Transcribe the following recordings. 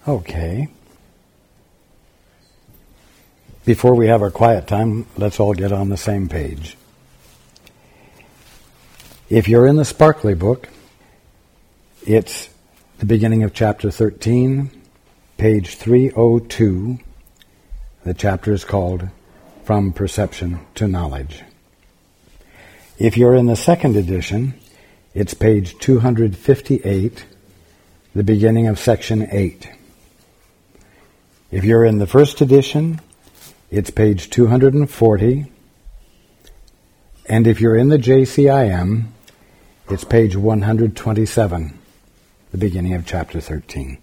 Okay. Before we have our quiet time, let's all get on the same page. If you're in the Sparkly book, it's the beginning of chapter 13, page 302. The chapter is called From Perception to Knowledge. If you're in the second edition, it's page 258, the beginning of section 8. If you're in the first edition, it's page 240. And if you're in the JCIM, it's page 127, the beginning of chapter 13.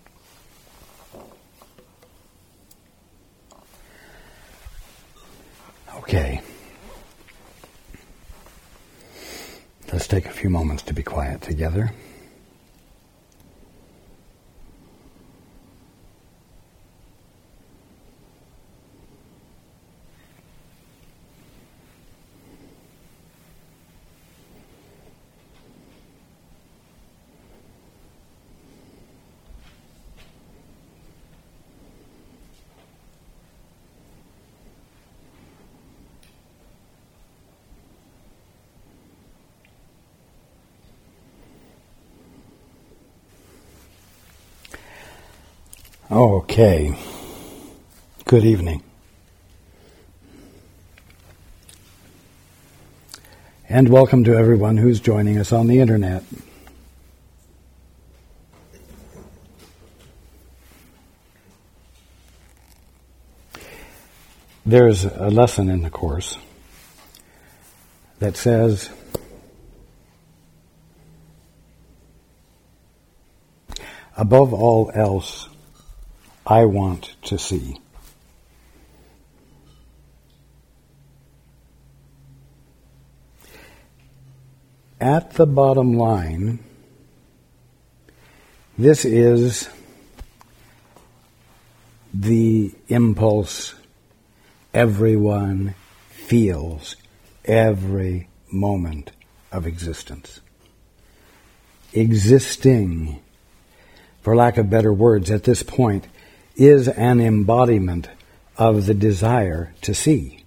Okay. Let's take a few moments to be quiet together. Okay. Good evening. And welcome to everyone who's joining us on the internet. There's a lesson in the course that says, above all else, I want to see. At the bottom line, this is the impulse everyone feels every moment of existence. Existing, for lack of better words, at this point, is an embodiment of the desire to see.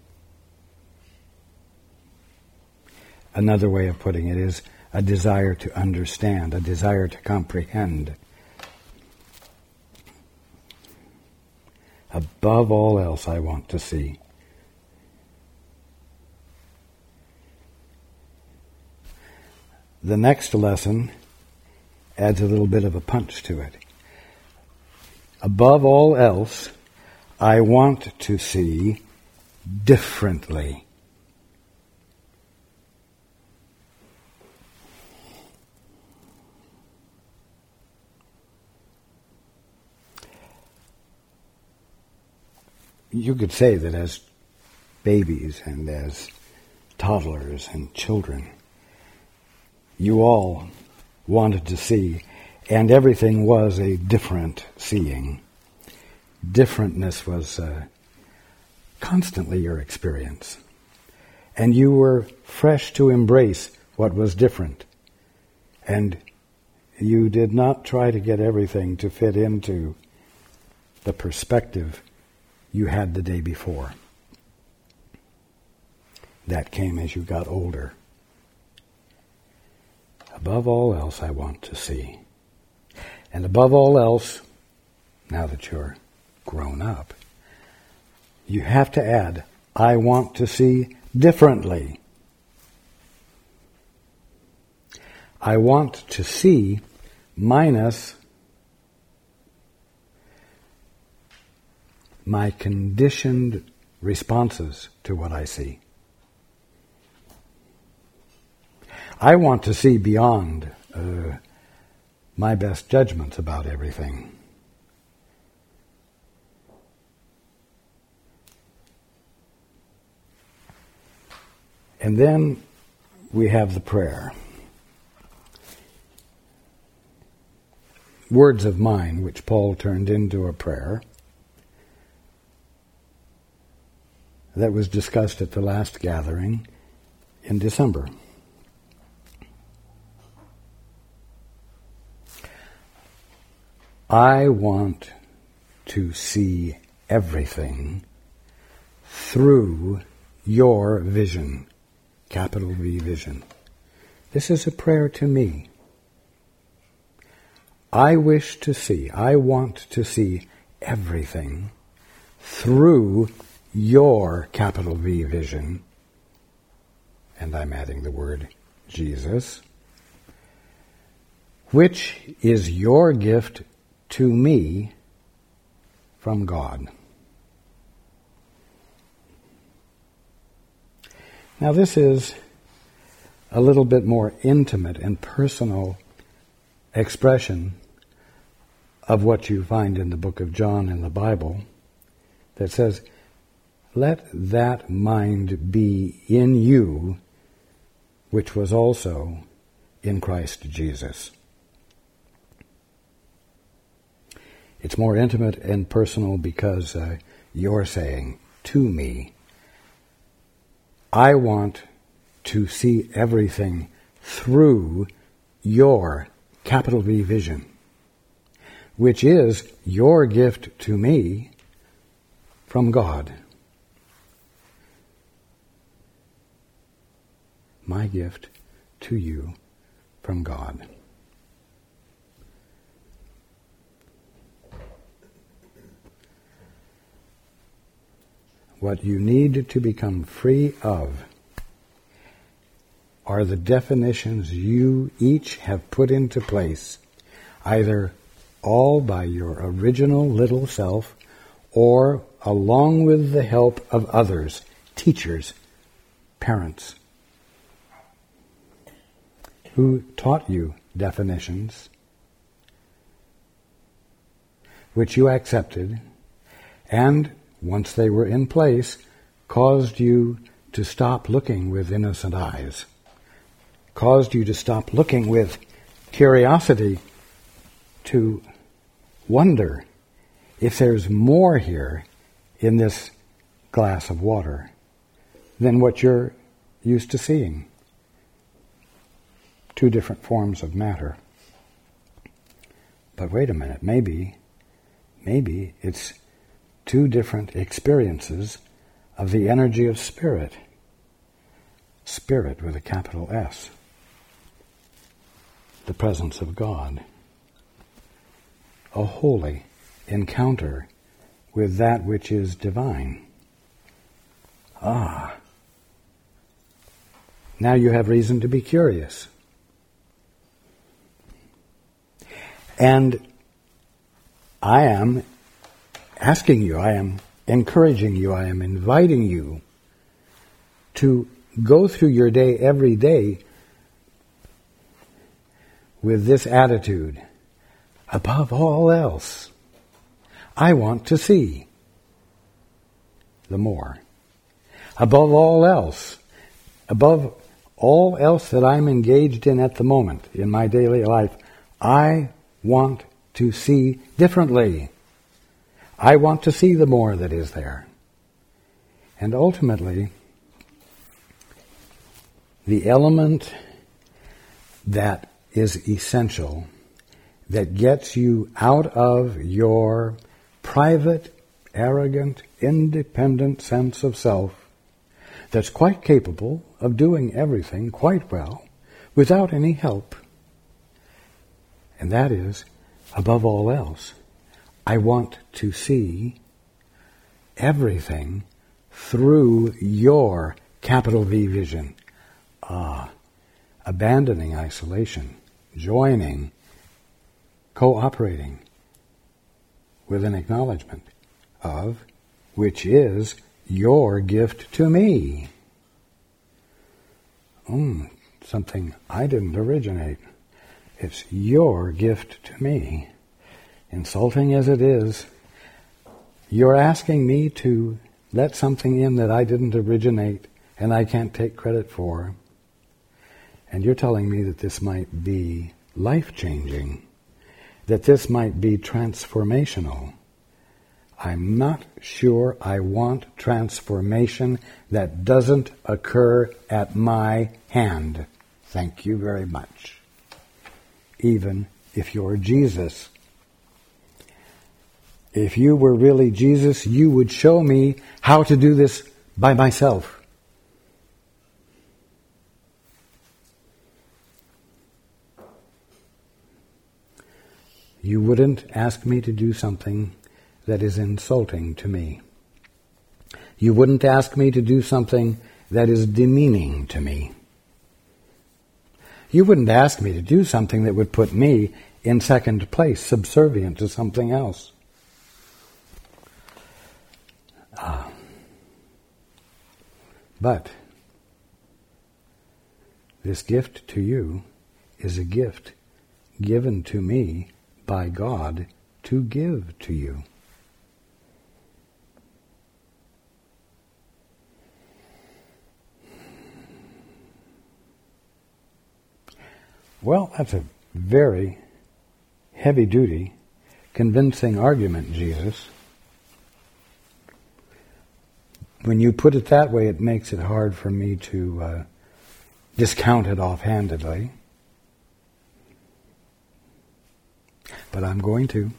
Another way of putting it is a desire to understand, a desire to comprehend. Above all else, I want to see. The next lesson adds a little bit of a punch to it. Above all else, I want to see differently. You could say that as babies and as toddlers and children, you all wanted to see, and everything was a different seeing. Differentness was constantly your experience. And you were fresh to embrace what was different. And you did not try to get everything to fit into the perspective you had the day before. That came as you got older. Above all else, I want to see. And above all else, now that you're grown up, you have to add, I want to see differently. I want to see minus my conditioned responses to what I see. I want to see beyond my best judgments about everything. And then we have the prayer. Words of mine, which Paul turned into a prayer, that was discussed at the last gathering in December. I want to see everything through your vision, capital V vision. This is a prayer to me. I want to see everything through your capital V vision, and I'm adding the word Jesus, which is your gift to me from God. Now this is a little bit more intimate and personal expression of what you find in the book of John in the Bible that says, let that mind be in you, which was also in Christ Jesus. It's more intimate and personal because you're saying to me, I want to see everything through your capital V vision, which is your gift to me from God. My gift to you from God. What you need to become free of are the definitions you each have put into place, either all by your original little self or along with the help of others, teachers, parents, who taught you definitions, which you accepted, and once they were in place, caused you to stop looking with innocent eyes, caused you to stop looking with curiosity, to wonder if there's more here in this glass of water than what you're used to seeing. Two different forms of matter. But wait a minute, maybe it's two different experiences of the energy of spirit. Spirit with a capital S. The presence of God. A holy encounter with that which is divine. Ah. Now you have reason to be curious. And I am asking you, I am encouraging you, I am inviting you to go through your day every day with this attitude. Above all else, I want to see the more. Above all else that I'm engaged in at the moment in my daily life, I want to see differently. I want to see the more that is there. And ultimately, the element that is essential, that gets you out of your private, arrogant, independent sense of self, that's quite capable of doing everything quite well without any help. And that is, above all else, I want to see everything through your capital V vision. Abandoning isolation, joining, cooperating with an acknowledgement of which is your gift to me. Something I didn't originate. It's your gift to me. Insulting as it is, you're asking me to let something in that I didn't originate and I can't take credit for. And you're telling me that this might be life-changing, that this might be transformational. I'm not sure I want transformation that doesn't occur at my hand. Thank you very much. Even if you're Jesus. If you were really Jesus, you would show me how to do this by myself. You wouldn't ask me to do something that is insulting to me. You wouldn't ask me to do something that is demeaning to me. You wouldn't ask me to do something that would put me in second place, subservient to something else. But this gift to you is a gift given to me by God to give to you. Well, that's a very heavy-duty, convincing argument, Jesus. When you put it that way, it makes it hard for me to discount it offhandedly. But I'm going to.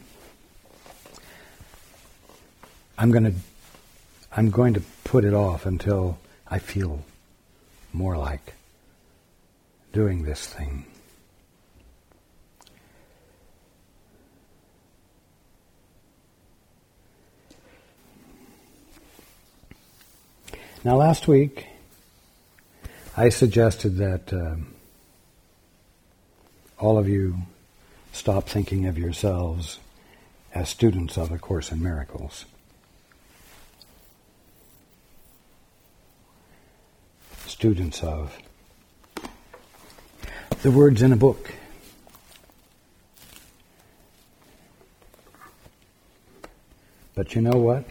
I'm going to put it off until I feel more like doing this thing. Now, last week, I suggested that all of you stop thinking of yourselves as students of A Course in Miracles. Students of the words in a book. But you know what?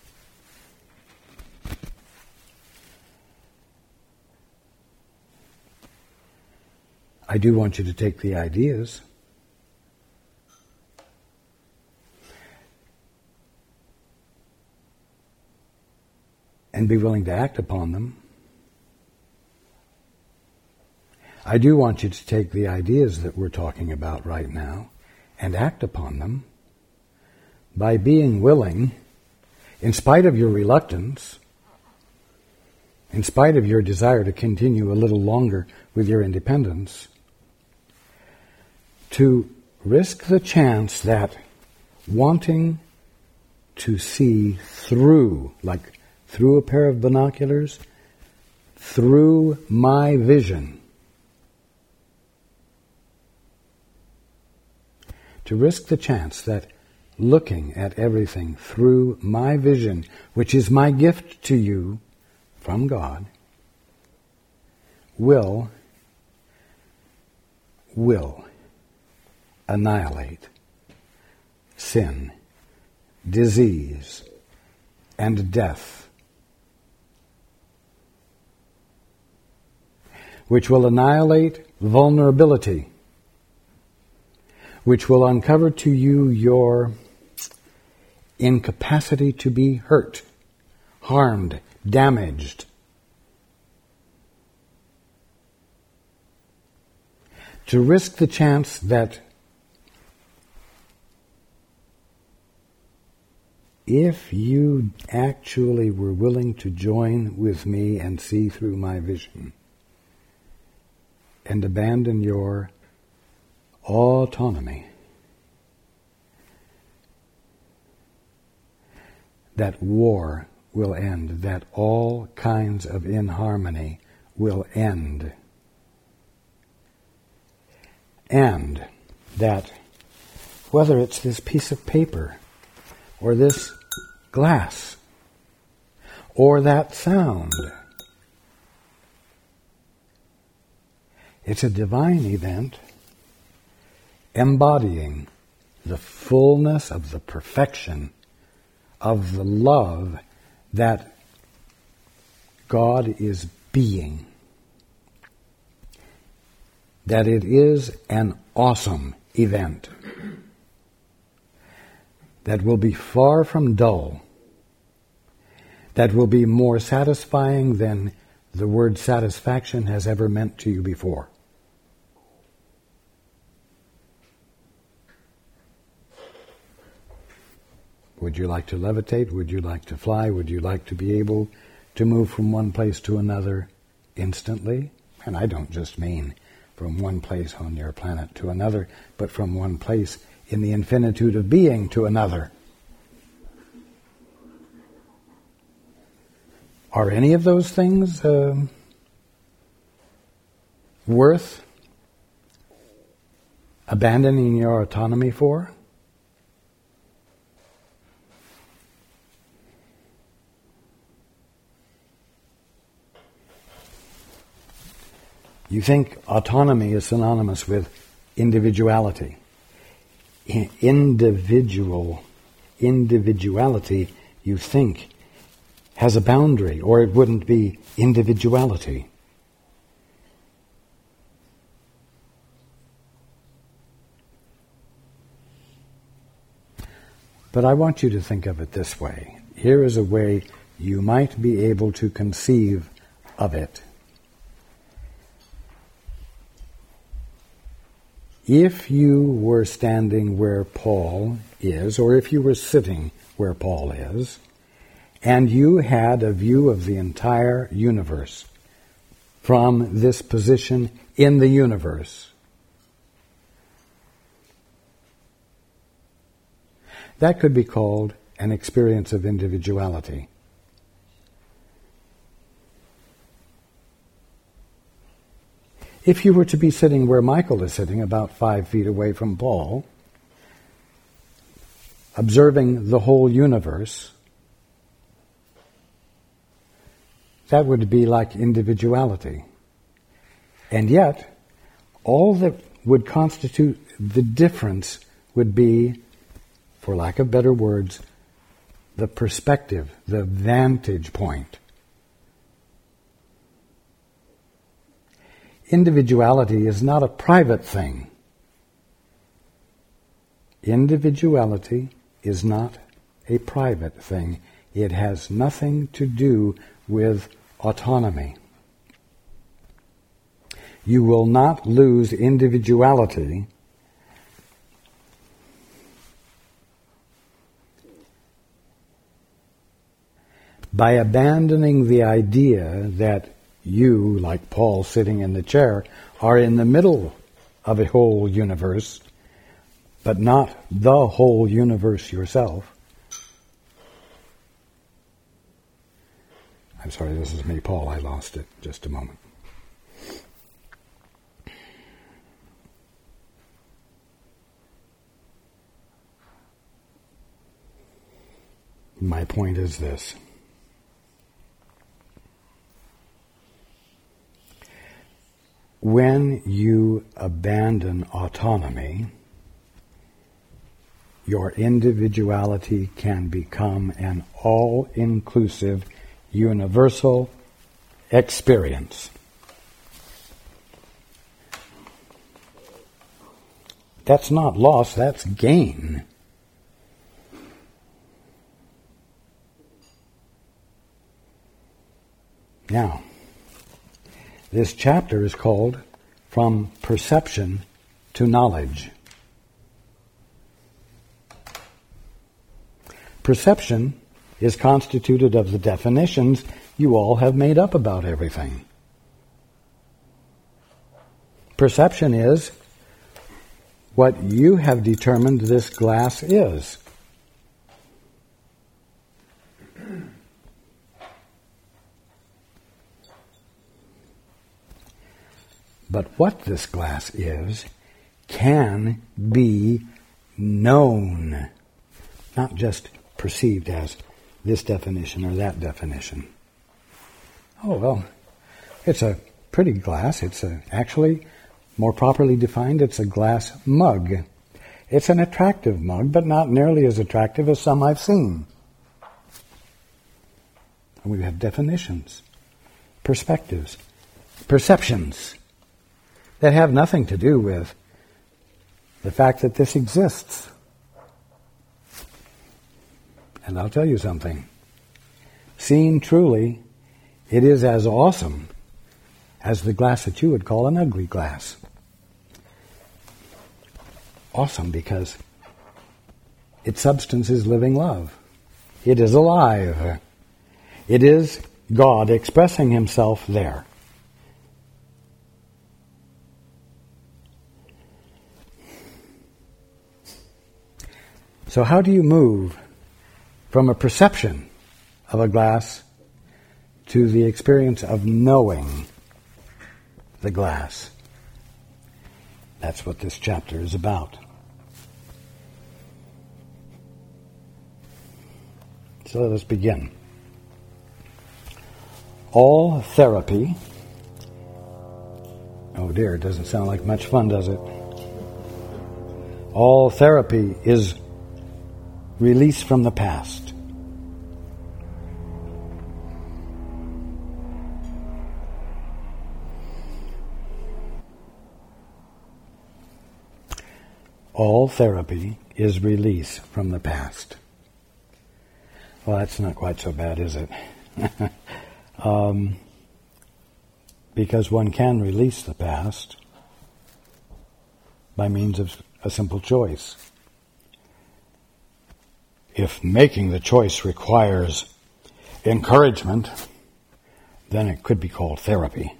I do want you to take the ideas and be willing to act upon them. I do want you to take the ideas that we're talking about right now and act upon them by being willing, in spite of your reluctance, in spite of your desire to continue a little longer with your independence, to risk the chance that wanting to see through, like through a pair of binoculars, through my vision, to risk the chance that looking at everything through my vision, which is my gift to you from God, will annihilate sin, disease, and death, which will annihilate vulnerability, which will uncover to you your incapacity to be hurt, harmed, damaged. To risk the chance that if you actually were willing to join with me and see through my vision and abandon your autonomy, that war will end, that all kinds of inharmony will end, and that whether it's this piece of paper or this glass or that sound, it's a divine event embodying the fullness of the perfection of the love that God is being. That it is an awesome event that will be far from dull, that will be more satisfying than the word satisfaction has ever meant to you before. Would you like to levitate? Would you like to fly? Would you like to be able to move from one place to another instantly? And I don't just mean from one place on your planet to another, but from one place in the infinitude of being to another. Are any of those things worth abandoning your autonomy for? You think autonomy is synonymous with individuality. Individuality, you think, has a boundary, or it wouldn't be individuality. But I want you to think of it this way. Here is a way you might be able to conceive of it. If you were standing where Paul is, or if you were sitting where Paul is, and you had a view of the entire universe from this position in the universe, that could be called an experience of individuality. If you were to be sitting where Michael is sitting, about 5 feet away from Paul, observing the whole universe, that would be like individuality. And yet, all that would constitute the difference would be, for lack of better words, the perspective, the vantage point. Individuality is not a private thing. Individuality is not a private thing. It has nothing to do with autonomy. You will not lose individuality by abandoning the idea that you, like Paul sitting in the chair, are in the middle of a whole universe, but not the whole universe yourself. I'm sorry, this is me, Paul. I lost it. Just a moment. My point is this. When you abandon autonomy, your individuality can become an all-inclusive, universal experience. That's not loss, that's gain. Now, this chapter is called From Perception to Knowledge. Perception is constituted of the definitions you all have made up about everything. Perception is what you have determined this glass is. But what this glass is can be known, not just perceived as this definition or that definition. Oh, well, it's a pretty glass. It's actually, more properly defined, it's a glass mug. It's an attractive mug, but not nearly as attractive as some I've seen. And we have definitions, perspectives, perceptions that have nothing to do with the fact that this exists. And I'll tell you something. Seen truly, it is as awesome as the glass that you would call an ugly glass. Awesome because its substance is living love. It is alive. It is God expressing himself there. So how do you move from a perception of a glass to the experience of knowing the glass? That's what this chapter is about. So let us begin. All therapy. Oh dear, it doesn't sound like much fun, does it? All therapy is release from the past. All therapy is release from the past. Well, that's not quite so bad, is it? Because one can release the past by means of a simple choice. If making the choice requires encouragement, then it could be called therapy.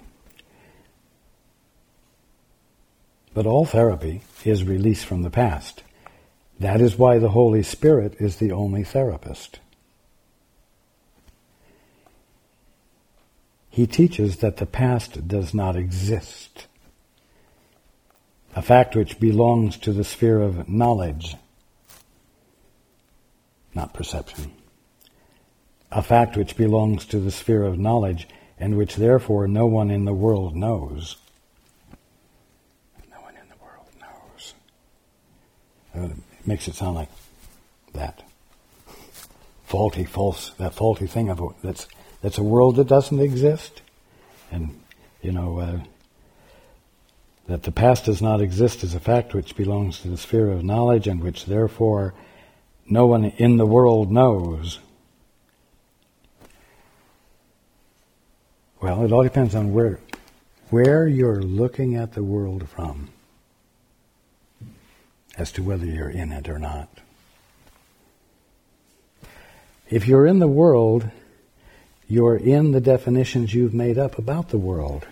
But all therapy is release from the past. That is why the Holy Spirit is the only therapist. He teaches that the past does not exist, a fact which belongs to the sphere of knowledge, not perception. A fact which belongs to the sphere of knowledge and which therefore no one in the world knows. No one in the world knows. It makes it sound like that faulty thing of that's a world that doesn't exist. And, that the past does not exist is a fact which belongs to the sphere of knowledge and which therefore no one in the world knows. Well, it all depends on where you're looking at the world from as to whether you're in it or not. If you're in the world, you're in the definitions you've made up about the world.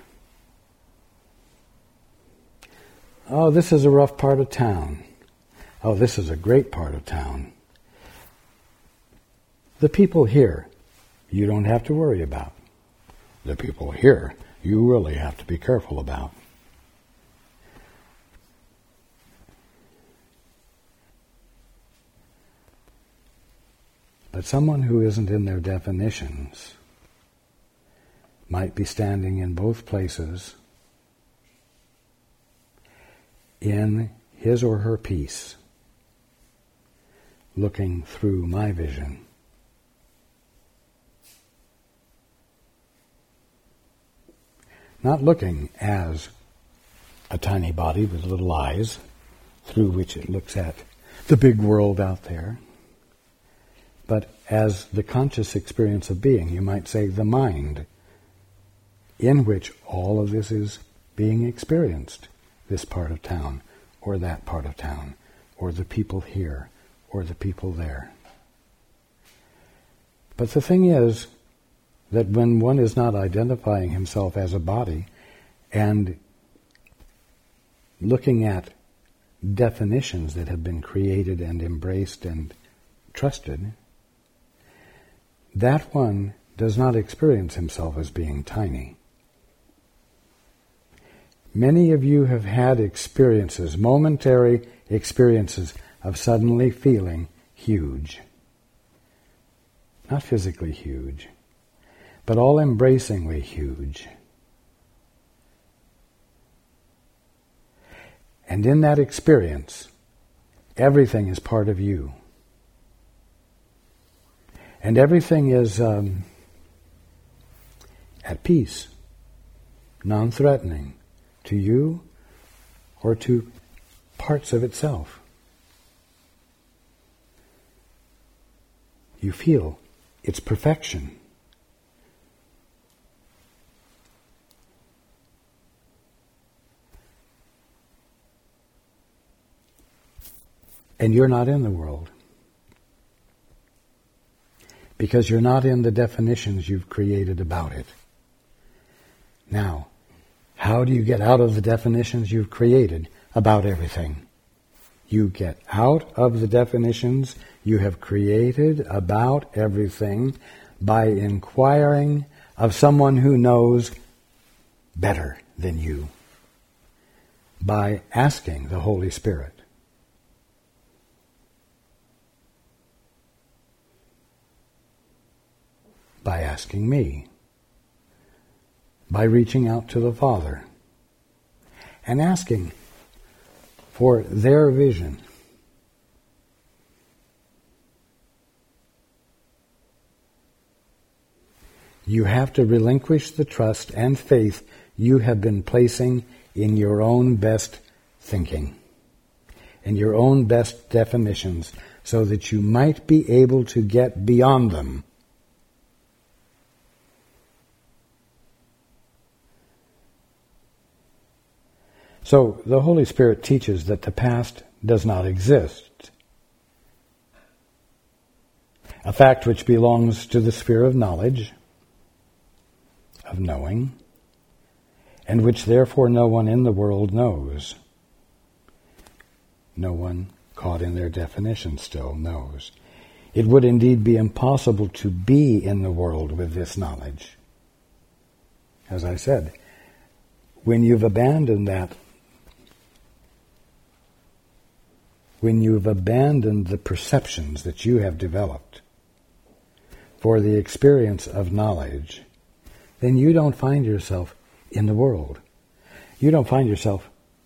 Oh, this is a rough part of town. Oh, this is a great part of town. The people here, you don't have to worry about. The people here, you really have to be careful about. But someone who isn't in their definitions might be standing in both places in his or her peace, looking through my vision. Not looking as a tiny body with little eyes through which it looks at the big world out there, but as the conscious experience of being, you might say the mind, in which all of this is being experienced, this part of town, or that part of town, or the people here, or the people there. But the thing is that when one is not identifying himself as a body and looking at definitions that have been created and embraced and trusted, that one does not experience himself as being tiny. Many of you have had experiences, momentary experiences, of suddenly feeling huge. Not physically huge, but all-embracingly huge. And in that experience, everything is part of you. And everything is at peace, non-threatening to you or to parts of itself. You feel its perfection. And you're not in the world. because you're not in the definitions you've created about it. Now, how do you get out of the definitions you've created about everything? You get out of the definitions you have created about everything by inquiring of someone who knows better than you, by asking the Holy Spirit. By asking me. By reaching out to the Father and asking for their vision. You have to relinquish the trust and faith you have been placing in your own best thinking, in your own best definitions, so that you might be able to get beyond them. So the Holy Spirit teaches that the past does not exist, a fact which belongs to the sphere of knowledge, of knowing, and which therefore no one in the world knows. No one caught in their definition still knows. It would indeed be impossible to be in the world with this knowledge. As I said, when you've abandoned that, when you've abandoned the perceptions that you have developed for the experience of knowledge, then you don't find yourself in the world. You don't find yourself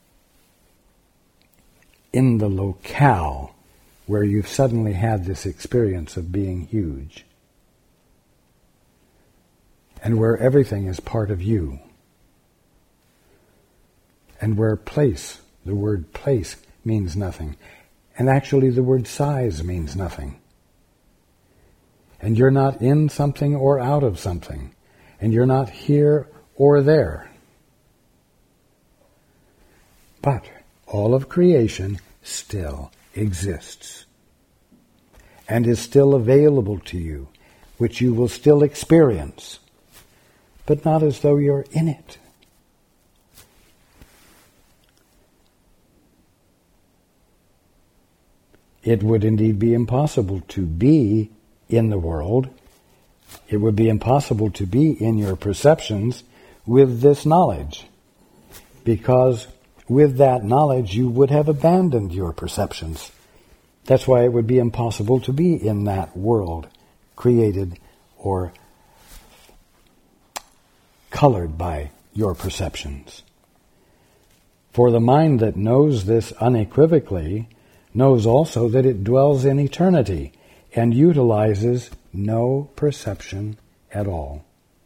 in the locale where you've suddenly had this experience of being huge, and where everything is part of you, and where place, the word place, means nothing, and actually the word size means nothing. And you're not in something or out of something, and you're not here or there. But all of creation still exists and is still available to you, which you will still experience, but not as though you're in it. It would indeed be impossible to be in the world. It would be impossible to be in your perceptions with this knowledge, because with that knowledge you would have abandoned your perceptions. That's why it would be impossible to be in that world created or colored by your perceptions. For the mind that knows this unequivocally knows also that it dwells in eternity and utilizes no perception at all.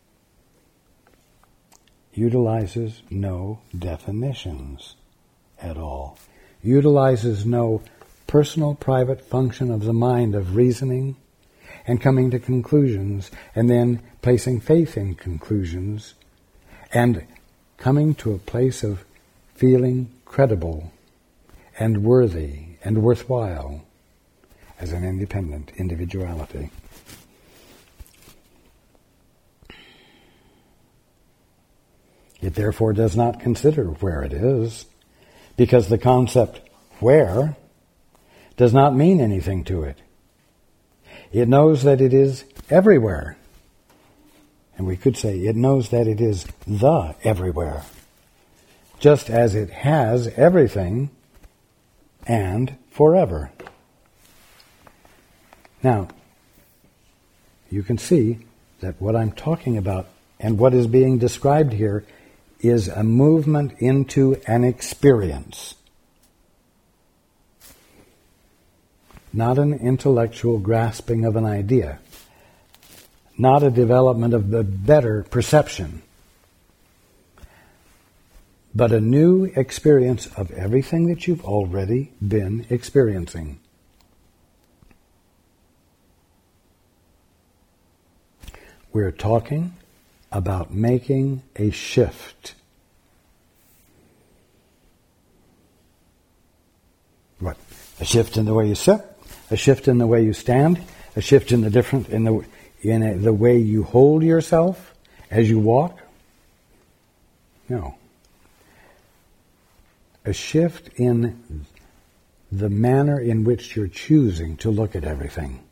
Utilizes no definitions at all. Utilizes no personal, private function of the mind of reasoning and coming to conclusions and then placing faith in conclusions and coming to a place of feeling credible and worthy and worthwhile as an independent individuality. It therefore does not consider where it is, because the concept where does not mean anything to it. It knows that it is everywhere. And we could say it knows that it is the everywhere, just as it has everything and forever. Now, you can see that what I'm talking about and what is being described here is a movement into an experience, not an intellectual grasping of an idea, not a development of the better perception, but a new experience of everything that you've already been experiencing. We're talking about making a shift. What? A shift in the way you sit, a shift in the way you stand, a shift in in the way you hold yourself as you walk? No. A shift in the manner in which you're choosing to look at everything.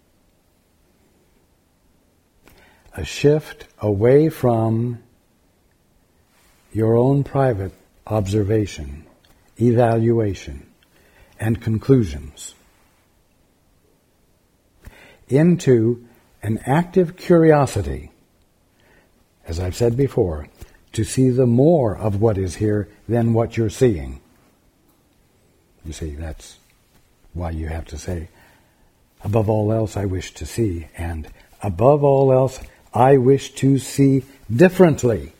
A shift away from your own private observation, evaluation, and conclusions into an active curiosity, as I've said before, to see the more of what is here than what you're seeing. You see, that's why you have to say, above all else I wish to see, and above all else I wish to see differently.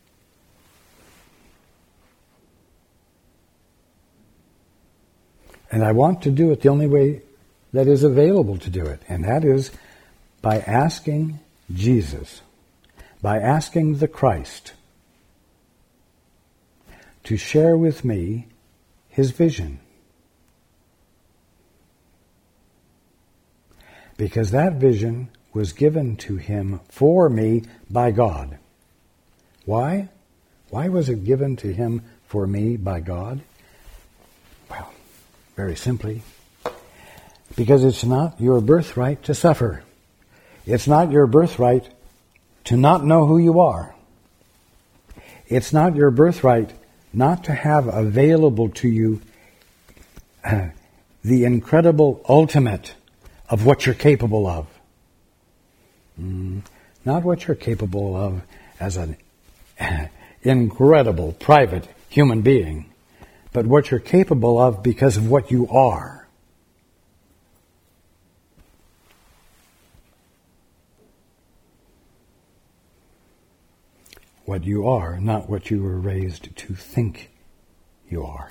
And I want to do it the only way that is available to do it, and that is by asking Jesus, by asking the Christ to share with me his vision. Because that vision was given to him for me by God. Why? Why was it given to him for me by God? Well, very simply, because it's not your birthright to suffer. It's not your birthright to not know who you are. It's not your birthright not to have available to you the incredible ultimate of what you're capable of. Not what you're capable of as an incredible private human being, but what you're capable of because of what you are. What you are, not what you were raised to think you are.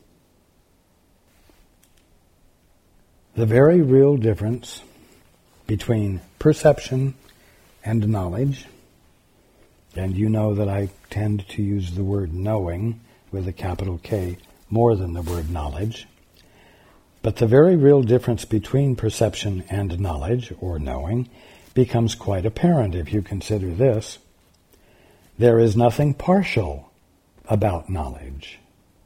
The very real difference between perception and knowledge, and you know that I tend to use the word knowing with a capital K more than the word knowledge, but the very real difference between perception and knowledge, or knowing, becomes quite apparent if you consider this. There is nothing partial about knowledge.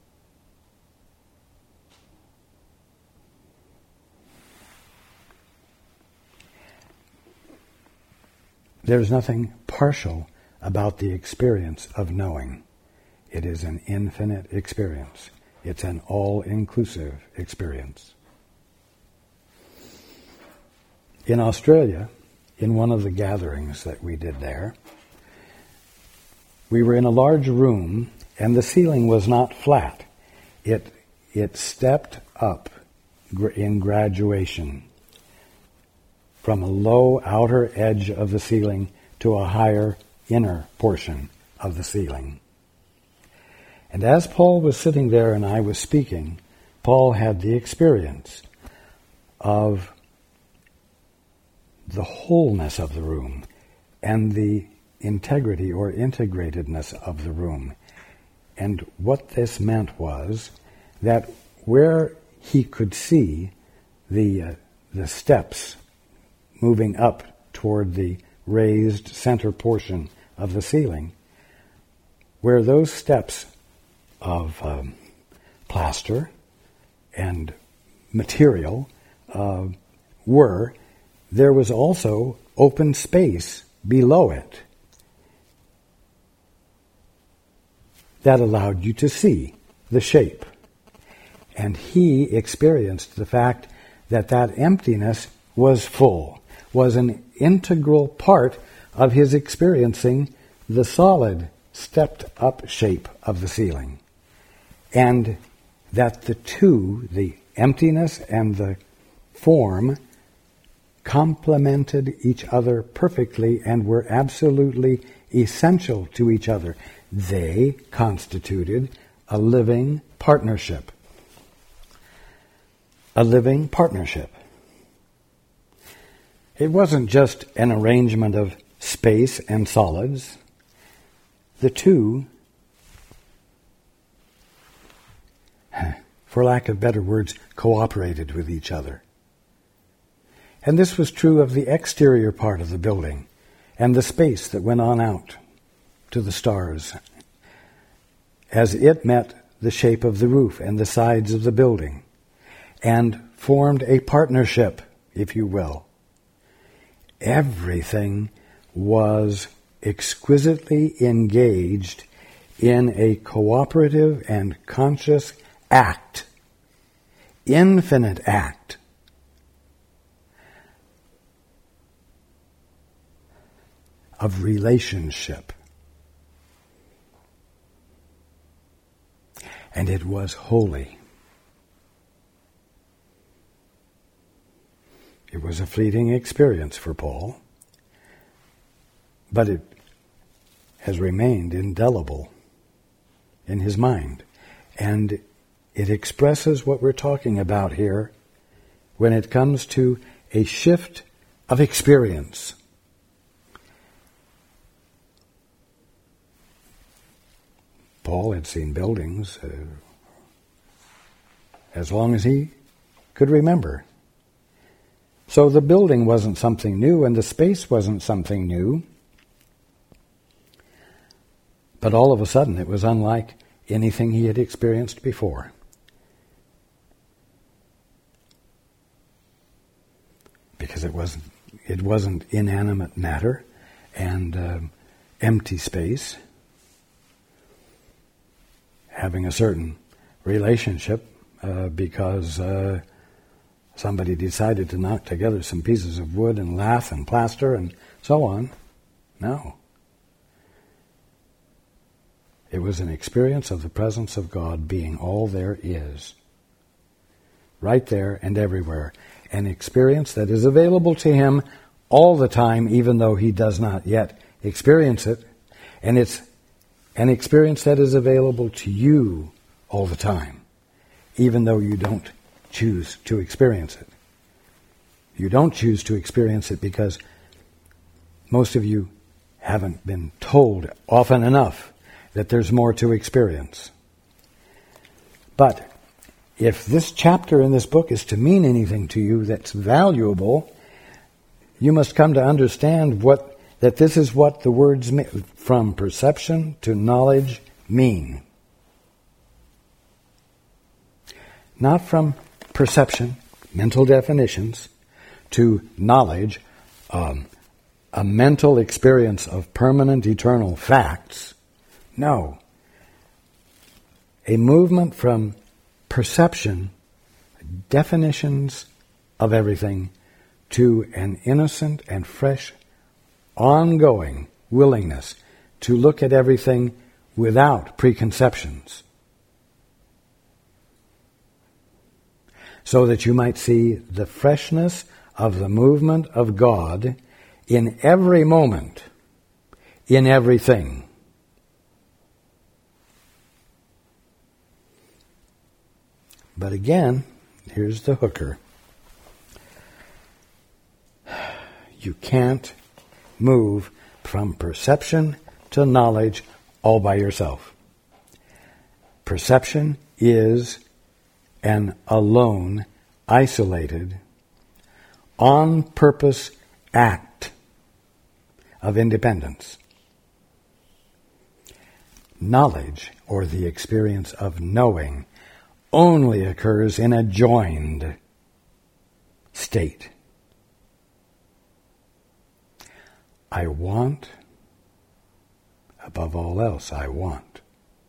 There's nothing partial about the experience of knowing. It is an infinite experience. It's an all-inclusive experience. In Australia, in one of the gatherings that we did there, we were in a large room, and the ceiling was not flat. It stepped up in graduation from a low outer edge of the ceiling to a higher inner portion of the ceiling. And as Paul was sitting there and I was speaking, Paul had the experience of the wholeness of the room and the integrity or integratedness of the room. And what this meant was that where he could see the steps moving up toward the raised center portion of the ceiling, where those steps of plaster and material were, there was also open space below it that allowed you to see the shape. And he experienced the fact that that emptiness was full, was an integral part of his experiencing the solid, stepped-up shape of the ceiling. And that the two, the emptiness and the form, complemented each other perfectly and were absolutely essential to each other. They constituted a living partnership. A living partnership. It wasn't just an arrangement of space and solids. The two, for lack of better words, cooperated with each other. And this was true of the exterior part of the building and the space that went on out to the stars, as it met the shape of the roof and the sides of the building, and formed a partnership, if you will. Everything was exquisitely engaged in a cooperative and conscious act, infinite act, of relationship. And it was holy. It was a fleeting experience for Paul, but it has remained indelible in his mind. And it expresses what we're talking about here when it comes to a shift of experience. Paul had seen buildings as long as he could remember. So the building wasn't something new and the space wasn't something new. But all of a sudden it was unlike anything he had experienced before. Because it wasn't inanimate matter and empty space having a certain relationship because somebody decided to knock together some pieces of wood and lath and plaster and so on. No. It was an experience of the presence of God being all there is. Right there and everywhere. An experience that is available to him all the time, even though he does not yet experience it. And it's an experience that is available to you all the time, even though you don't choose to experience it. You don't choose to experience it because most of you haven't been told often enough that there's more to experience. But if this chapter in this book is to mean anything to you that's valuable, you must come to understand that this is what the words from perception to knowledge mean. Not from perception, mental definitions, to knowledge, a mental experience of permanent eternal facts. No. A movement from perception, definitions of everything, to an innocent and fresh, ongoing willingness to look at everything without preconceptions, so that you might see the freshness of the movement of God in every moment, in everything. But again, here's the hooker. You can't move from perception to knowledge all by yourself. Perception is an alone, isolated, on-purpose act of independence. Knowledge, or the experience of knowing, only occurs in a joined state. I want, above all else, I want.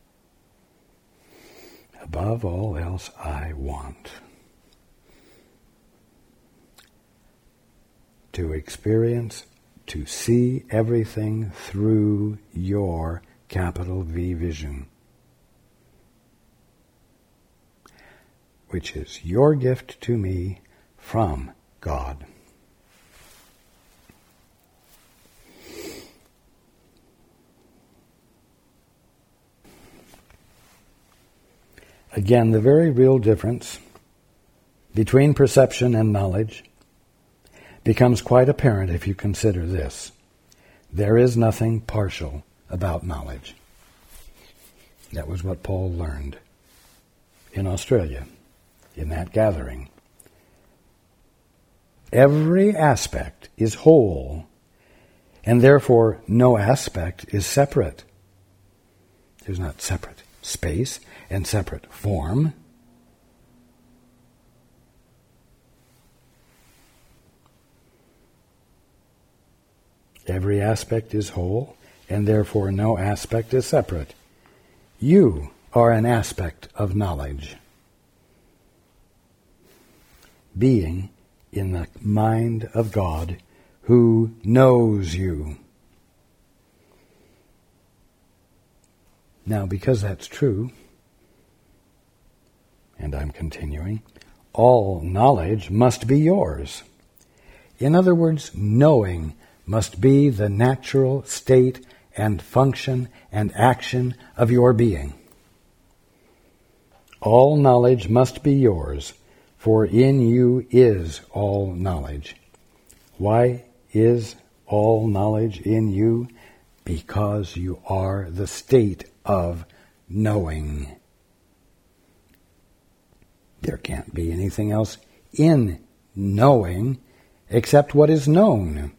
Above all else, I want to experience, to see everything through your capital V vision, which is your gift to me from God. Again, the very real difference between perception and knowledge becomes quite apparent if you consider this. There is nothing partial about knowledge. That was what Paul learned in Australia, in that gathering. Every aspect is whole and therefore no aspect is separate. There's not separate space and separate form. Every aspect is whole, and therefore no aspect is separate. You are an aspect of knowledge, being in the mind of God who knows you. Now, because that's true, and I'm continuing, all knowledge must be yours. In other words, knowing must be the natural state and function and action of your being. All knowledge must be yours, for in you is all knowledge. Why is all knowledge in you? Because you are the state of knowing. There can't be anything else in knowing except what is known.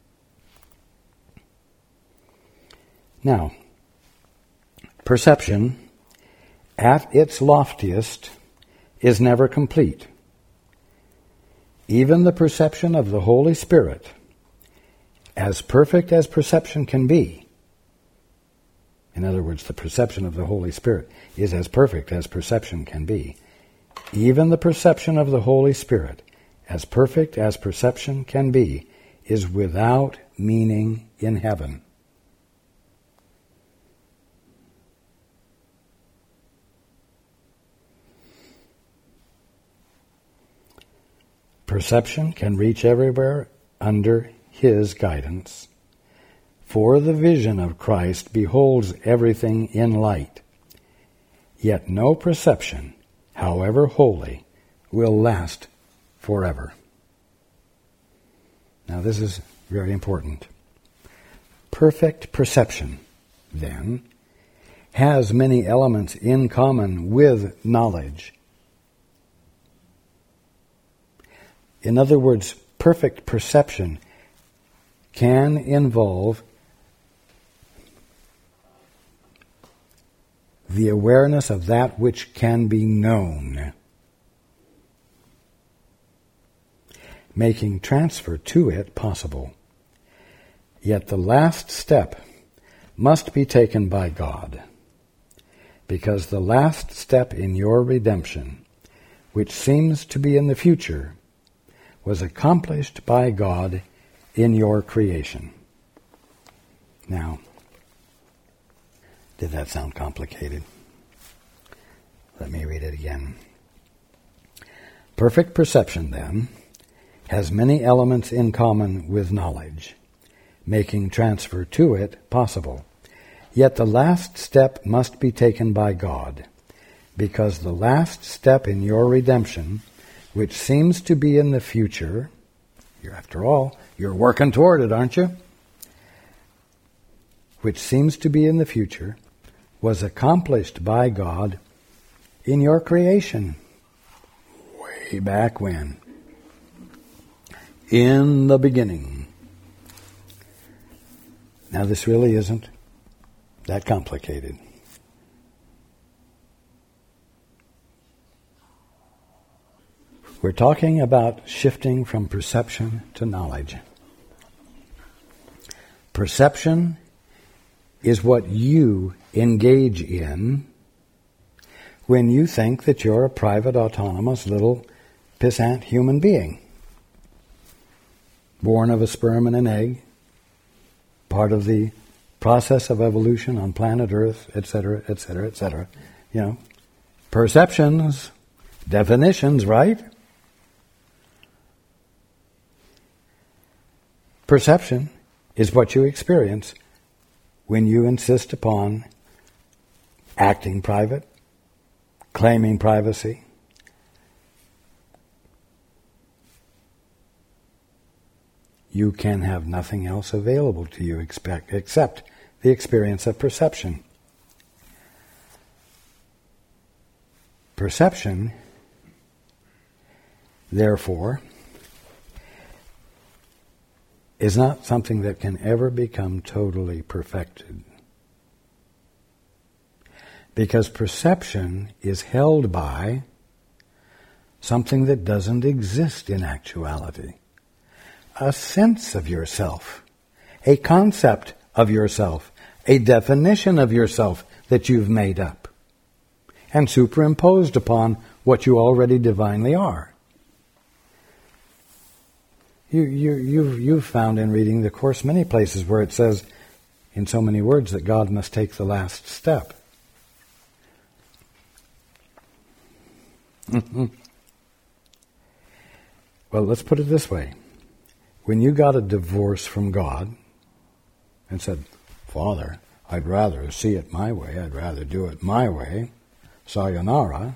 Now, perception, at its loftiest, is never complete. Even the perception of the Holy Spirit, as perfect as perception can be, in other words, the perception of the Holy Spirit is as perfect as perception can be. Even the perception of the Holy Spirit, as perfect as perception can be, is without meaning in heaven. Perception can reach everywhere under His guidance, for the vision of Christ beholds everything in light. Yet no perception, however holy, will last forever. Now this is very important. Perfect perception, then, has many elements in common with knowledge. In other words, perfect perception can involve the awareness of that which can be known, making transfer to it possible. Yet the last step must be taken by God, because the last step in your redemption, which seems to be in the future, was accomplished by God in your creation. Now, did that sound complicated? Let me read it again. Perfect perception, then, has many elements in common with knowledge, making transfer to it possible. Yet the last step must be taken by God, because the last step in your redemption, which seems to be in the future, after all, you're working toward it, aren't you? Which seems to be in the future, was accomplished by God in your creation. Way back when. In the beginning. Now this really isn't that complicated. We're talking about shifting from perception to knowledge. Perception is what you engage in when you think that you're a private, autonomous, little pissant human being, born of a sperm and an egg, part of the process of evolution on planet Earth, etc., etc., etc. You know, perceptions, definitions, right? Perception is what you experience when you insist upon acting private, claiming privacy. You can have nothing else available to you except the experience of perception. Perception, therefore, is not something that can ever become totally perfected. Because perception is held by something that doesn't exist in actuality. A sense of yourself, a concept of yourself, a definition of yourself that you've made up and superimposed upon what you already divinely are. You've found in reading the Course many places where it says in so many words that God must take the last step. Well, let's put it this way. When you got a divorce from God and said, Father, I'd rather see it my way, I'd rather do it my way, sayonara,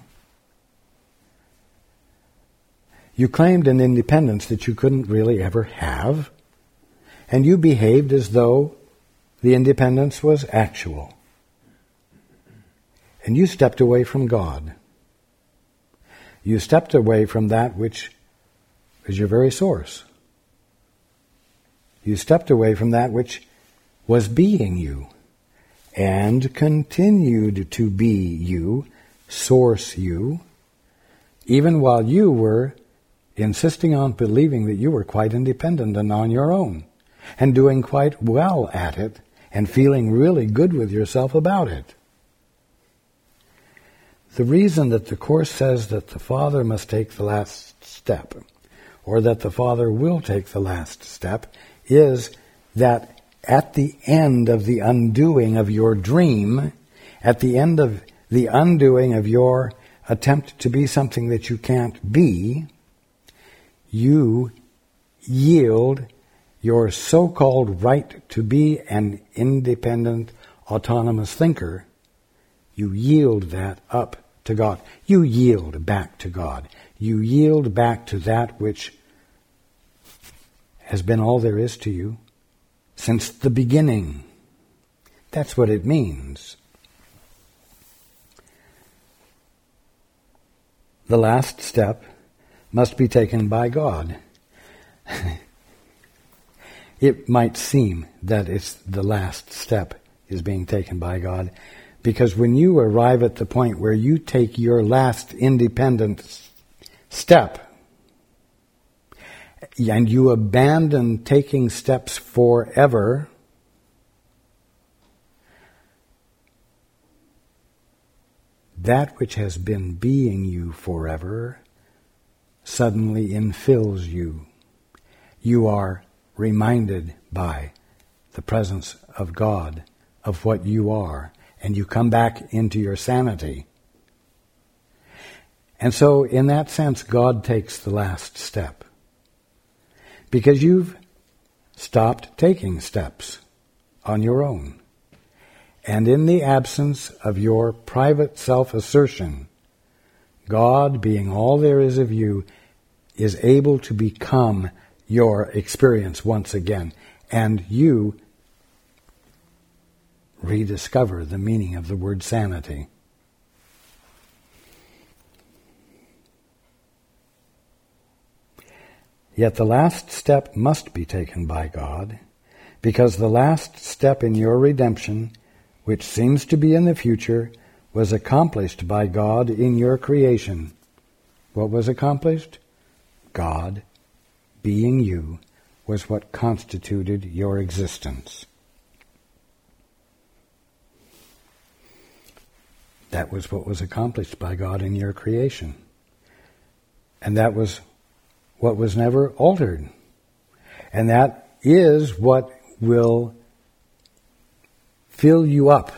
you claimed an independence that you couldn't really ever have, and you behaved as though the independence was actual. And you stepped away from God. You stepped away from that which is your very source. You stepped away from that which was being you and continued to be you, source you, even while you were insisting on believing that you were quite independent and on your own and doing quite well at it and feeling really good with yourself about it. The reason that the Course says that the Father must take the last step, or that the Father will take the last step, is that at the end of the undoing of your dream, at the end of the undoing of your attempt to be something that you can't be, you yield your so-called right to be an independent, autonomous thinker. You yield that up to God. You yield back to God. You yield back to that which has been all there is to you since the beginning. That's what it means. The last step must be taken by God. It might seem that it's the last step is being taken by God, because when you arrive at the point where you take your last independent step and you abandon taking steps forever, that which has been being you forever suddenly infills you. You are reminded by the presence of God of what you are, and you come back into your sanity. And so, in that sense, God takes the last step. Because you've stopped taking steps on your own. And in the absence of your private self-assertion, God, being all there is of you, is able to become your experience once again. And you rediscover the meaning of the word sanity. Yet the last step must be taken by God, because the last step in your redemption, which seems to be in the future, was accomplished by God in your creation. What was accomplished? God, being you, was what constituted your existence. That was what was accomplished by God in your creation. And that was what was never altered. And that is what will fill you up.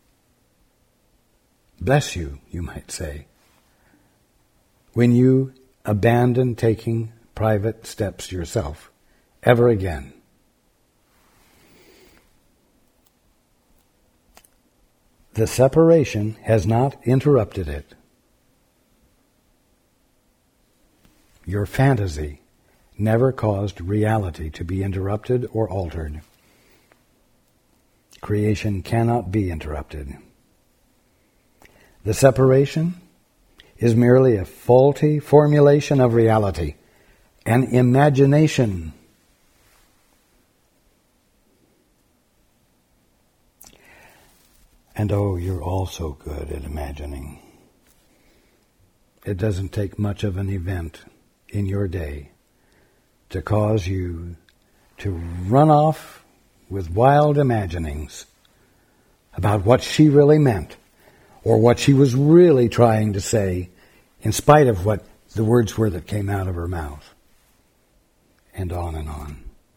Bless you, you might say, when you abandon taking private steps yourself ever again. The separation has not interrupted it. Your fantasy never caused reality to be interrupted or altered. Creation cannot be interrupted. The separation is merely a faulty formulation of reality, an imagination. And oh, you're all so good at imagining. It doesn't take much of an event in your day to cause you to run off with wild imaginings about what she really meant or what she was really trying to say in spite of what the words were that came out of her mouth. And on and on.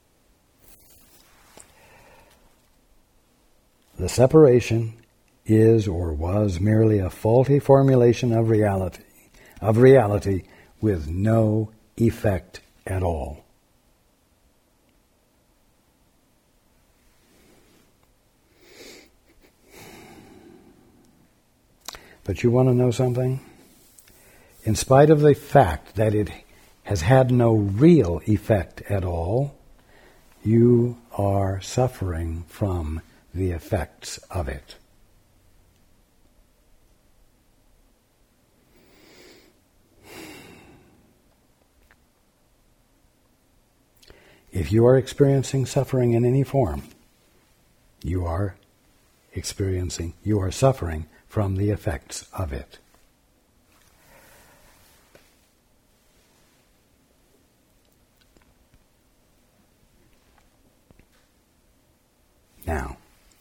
The separation is or was merely a faulty formulation of reality with no effect at all. But you want to know something? In spite of the fact that it has had no real effect at all, you are suffering from the effects of it. If you are experiencing suffering in any form, you are suffering from the effects of it. Now,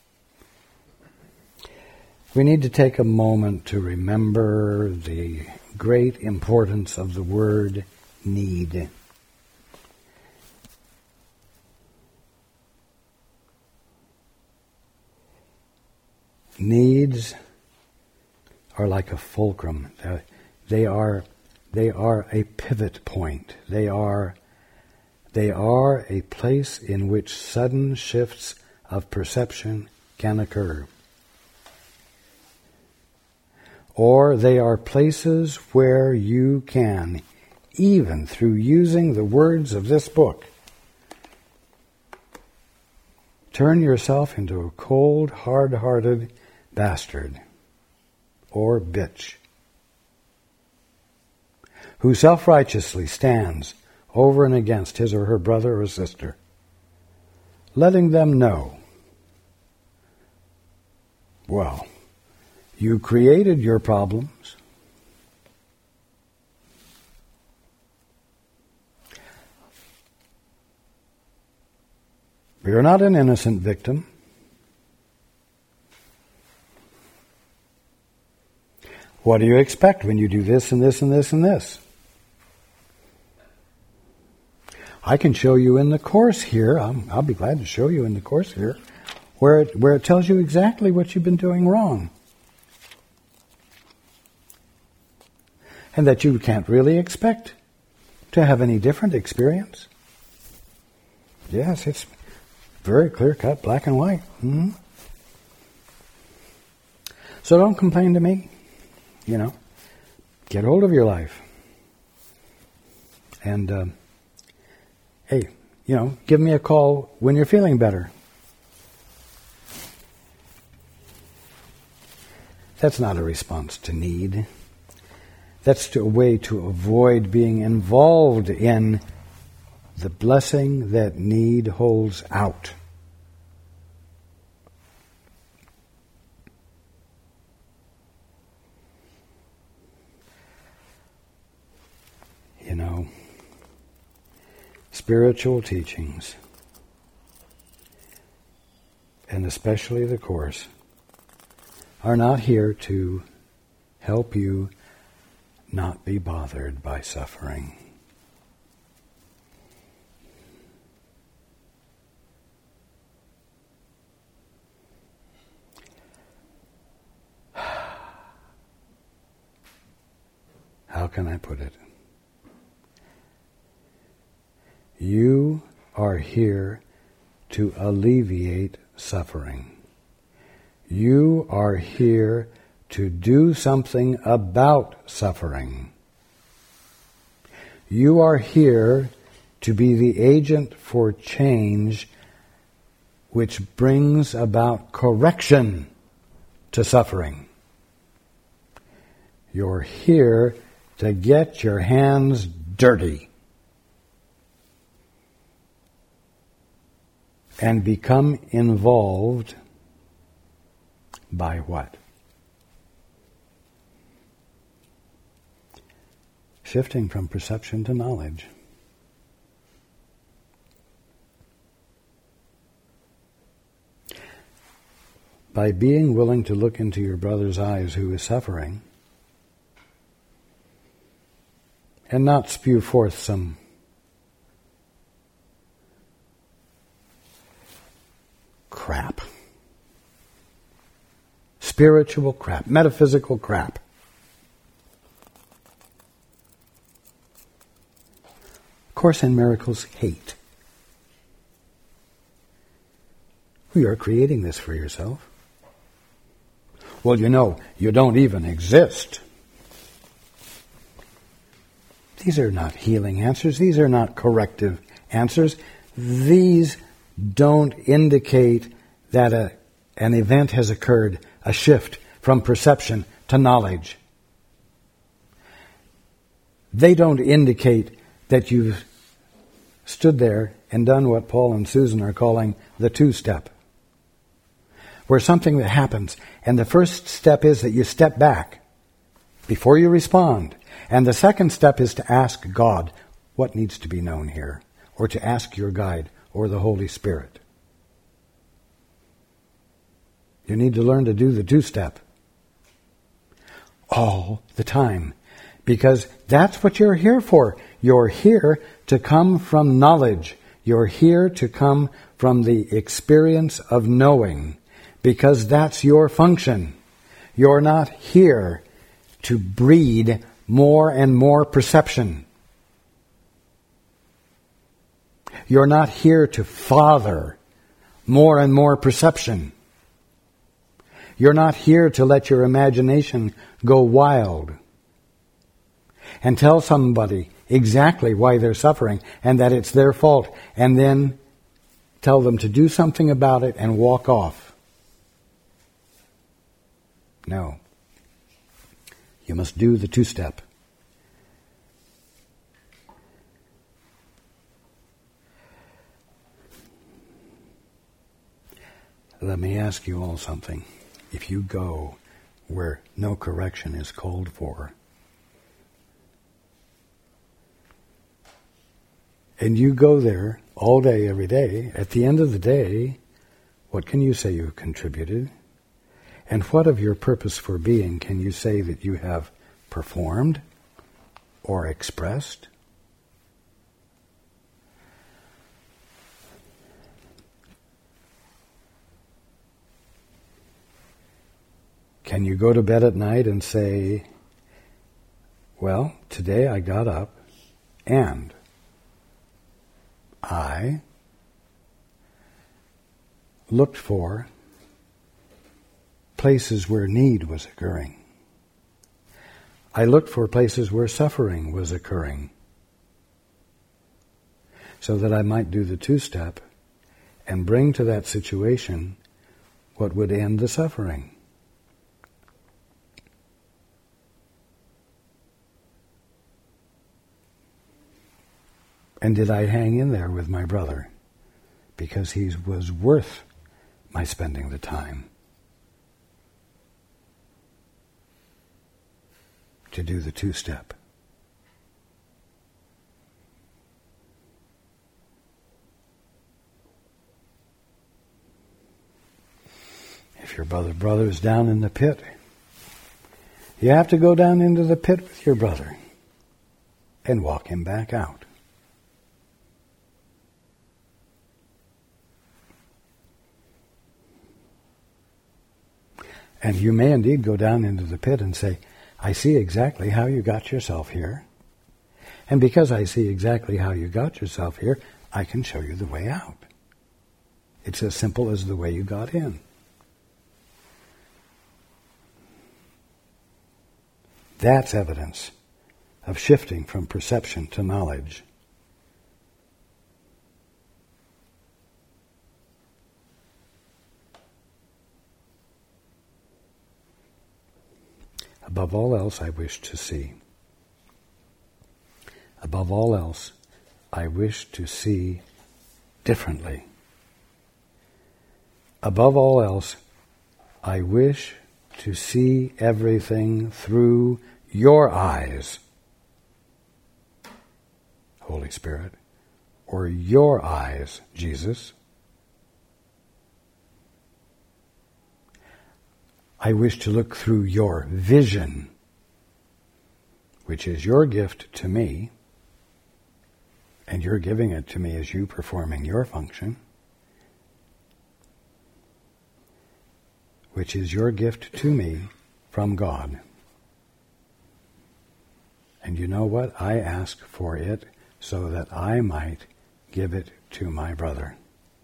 we need to take a moment to remember the great importance of the word need. Needs are like a fulcrum. They are a pivot point. They are a place in which sudden shifts of perception can occur. Or they are places where you can, even through using the words of this book, turn yourself into a cold, hard-hearted bastard or bitch who self-righteously stands over and against his or her brother or sister, letting them know, well, you created your problems. You're not an innocent victim. What do you expect when you do this and this and this and this? I can show you in the course here, I'll be glad to show you in the course here, where it tells you exactly what you've been doing wrong. And that you can't really expect to have any different experience. Yes, it's very clear-cut, black and white. Mm-hmm. So don't complain to me. Get hold of your life. And, hey, give me a call when you're feeling better. That's not a response to need. That's a way to avoid being involved in the blessing that need holds out. Spiritual teachings, and especially the Course, are not here to help you not be bothered by suffering. How can I put it? You are here to alleviate suffering. You are here to do something about suffering. You are here to be the agent for change which brings about correction to suffering. You're here to get your hands dirty and become involved, By what? Shifting from perception to knowledge. By being willing to look into your brother's eyes who is suffering and not spew forth some crap. Spiritual crap, metaphysical crap. Course in Miracles hate. You are creating this for yourself. Well, you don't even exist. These are not healing answers. These are not corrective answers. These don't indicate that an event has occurred, a shift from perception to knowledge. They don't indicate that you've stood there and done what Paul and Susan are calling the two-step. Where something that happens, and the first step is that you step back before you respond. And the second step is to ask God what needs to be known here, or to ask your guide or the Holy Spirit. You need to learn to do the two-step all the time, because that's what you're here for. You're here to come from knowledge. You're here to come from the experience of knowing, because that's your function. You're not here to breed more and more perception. You're not here to father more and more perception. You're not here to let your imagination go wild and tell somebody exactly why they're suffering and that it's their fault, and then tell them to do something about it and walk off. No. You must do the two-step. Let me ask you all something. If you go where no correction is called for, and you go there all day, every day, at the end of the day, what can you say you contributed? And what of your purpose for being can you say that you have performed or expressed? Can you go to bed at night and say, well, today I got up and I looked for places where need was occurring. I looked for places where suffering was occurring, so that I might do the two-step and bring to that situation what would end the suffering. And did I hang in there with my brother because he was worth my spending the time to do the two-step? If your brother's down in the pit, you have to go down into the pit with your brother and walk him back out. And you may indeed go down into the pit and say, I see exactly how you got yourself here. And because I see exactly how you got yourself here, I can show you the way out. It's as simple as the way you got in. That's evidence of shifting from perception to knowledge. Above all else, I wish to see. Above all else, I wish to see differently. Above all else, I wish to see everything through your eyes, Holy Spirit, or your eyes, Jesus. I wish to look through your vision, which is your gift to me, and you're giving it to me as you performing your function, which is your gift to me from God. And you know what? I ask for it so that I might give it to my brother.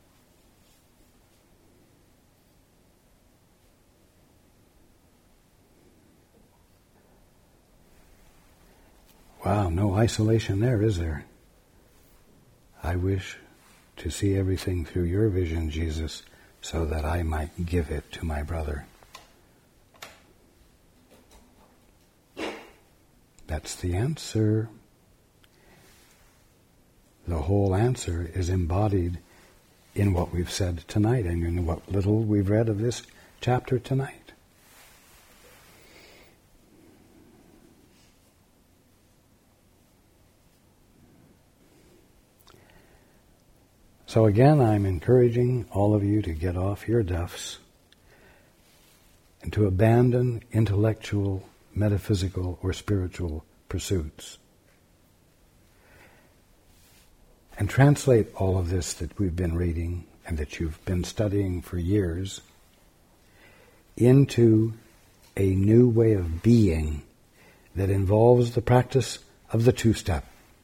Wow, no isolation there, is there? I wish to see everything through your vision, Jesus, so that I might give it to my brother. That's the answer. The whole answer is embodied in what we've said tonight and in what little we've read of this chapter tonight. So again, I'm encouraging all of you to get off your duffs and to abandon intellectual, metaphysical, or spiritual pursuits. And translate all of this that we've been reading and that you've been studying for years into a new way of being that involves the practice of the two-step.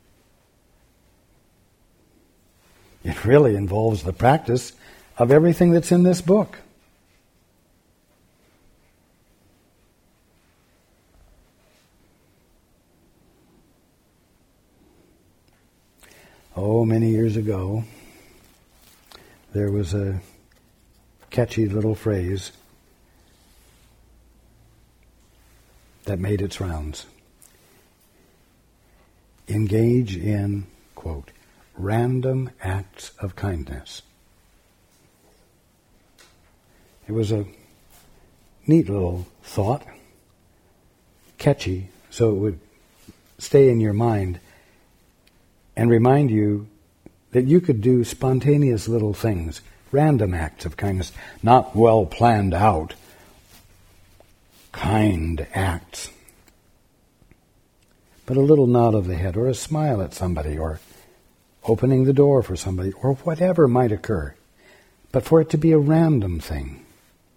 It really involves the practice of everything that's in this book. Oh, many years ago, there was a catchy little phrase that made its rounds. Engage in, quote, random acts of kindness. It was a neat little thought, catchy, so it would stay in your mind and remind you that you could do spontaneous little things, random acts of kindness, not well planned out, kind acts. But a little nod of the head, or a smile at somebody, or opening the door for somebody, or whatever might occur. But for it to be a random thing.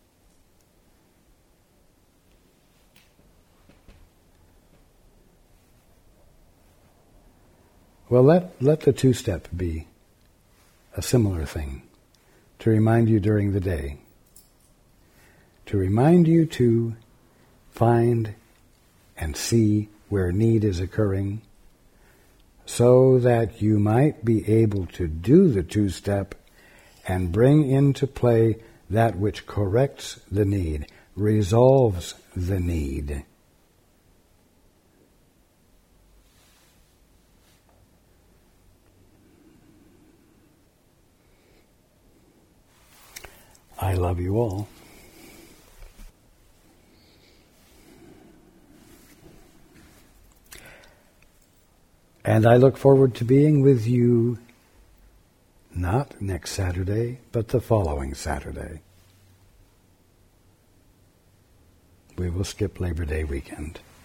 Well, let the two-step be a similar thing to remind you during the day. To remind you to find and see where need is occurring, so that you might be able to do the two-step and bring into play that which corrects the need, resolves the need. I love you all. And I look forward to being with you not next Saturday, but the following Saturday. We will skip Labor Day weekend.